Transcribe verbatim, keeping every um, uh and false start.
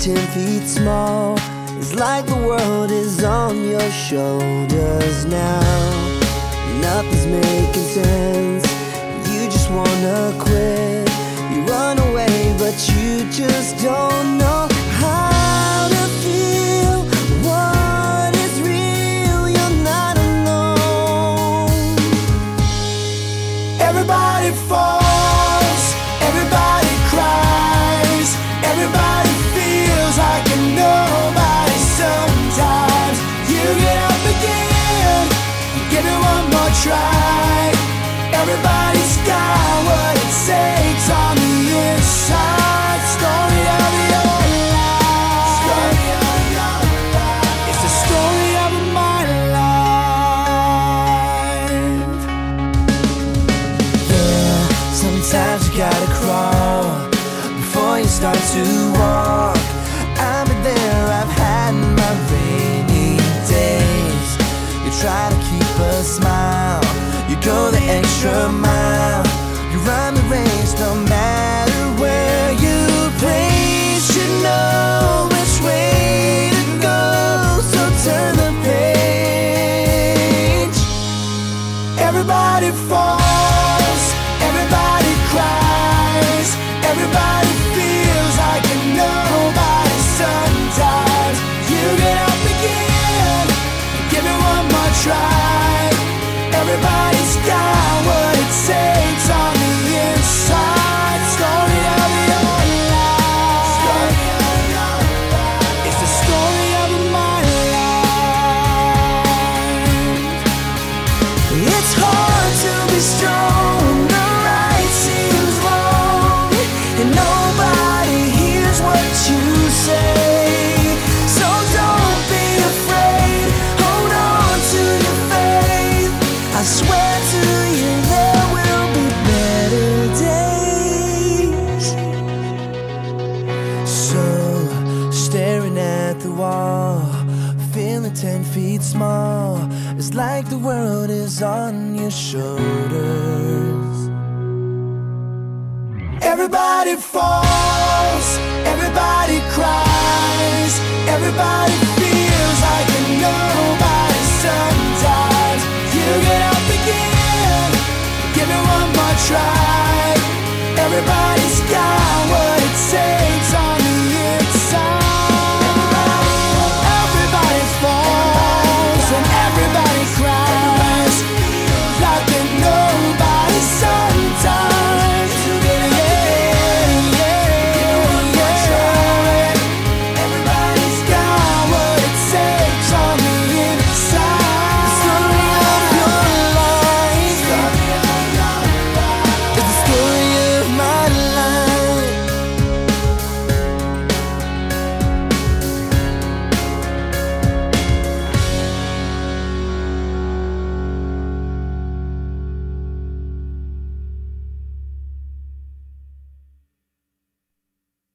ten feet small. It's like the world is on your shoulders now. Nothing's making sense. You just wanna quit. You run away, but you just don't know how to feel what is real. You're not alone. Everybody falls, everybody cries, everybody feels like a nobody sometimes. You get up again, give it one more try. Everybody's got what it takes on the inside. Story of your life. Story of your life. It's the story of my life. Yeah, sometimes you gotta crawl before you start to walk. I've been there, I've had my rainy days. You try to keep a smile, you go the extra mile, you run the race no matter where you place. You know which way to go, so turn the page. Everybody falls, everybody cries, everybody feels like a nobody sometimes. You get up again, give it one more try. Everybody's got what it takes on the inside. Story of your life. Story of your life. It's the story of my life. It's hard to be strong when the right seems wrong, and nobody hears what you say. So don't be afraid, hold on to your faith. I swear to you there will be better days. So, staring at the wall, feeling ten feet small. It's like the world is on your shoulders. Everybody falls, everybody cries, everybody feels like a nobody sometimes. You get up again, give it one more try. Everybody